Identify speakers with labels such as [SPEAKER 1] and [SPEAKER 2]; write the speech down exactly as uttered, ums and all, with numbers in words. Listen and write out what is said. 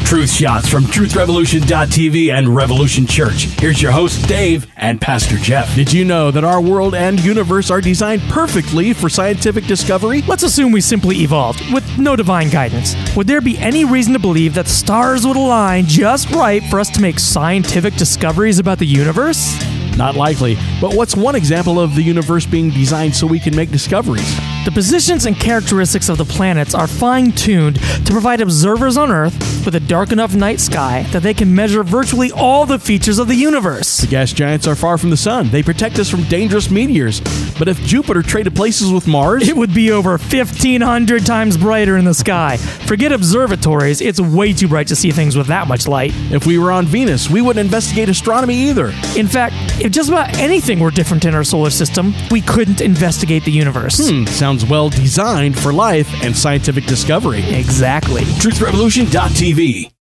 [SPEAKER 1] Truth Shots from truth revolution dot t v and Revolution Church. Here's your host, Dave, and Pastor Jeff.
[SPEAKER 2] Did you know that our world and universe are designed perfectly for scientific discovery?
[SPEAKER 3] Let's assume we simply evolved, with no divine guidance. Would there be any reason to believe that stars would align just right for us to make scientific discoveries about the universe?
[SPEAKER 2] Not likely. But what's one example of the universe being designed so we can make discoveries?
[SPEAKER 3] The positions and characteristics of the planets are fine-tuned to provide observers on Earth with a dark enough night sky that they can measure virtually all the features of the universe.
[SPEAKER 2] The gas giants are far from the sun. They protect us from dangerous meteors. But if Jupiter traded places with Mars,
[SPEAKER 3] it would be over fifteen hundred times brighter in the sky. Forget observatories, it's way too bright to see things with that much light.
[SPEAKER 2] If we were on Venus, we wouldn't investigate astronomy either.
[SPEAKER 3] In fact, if just about anything were different in our solar system, we couldn't investigate the universe.
[SPEAKER 2] Hmm, sounds well designed for life and scientific discovery.
[SPEAKER 3] Exactly.
[SPEAKER 1] truth revolution dot t v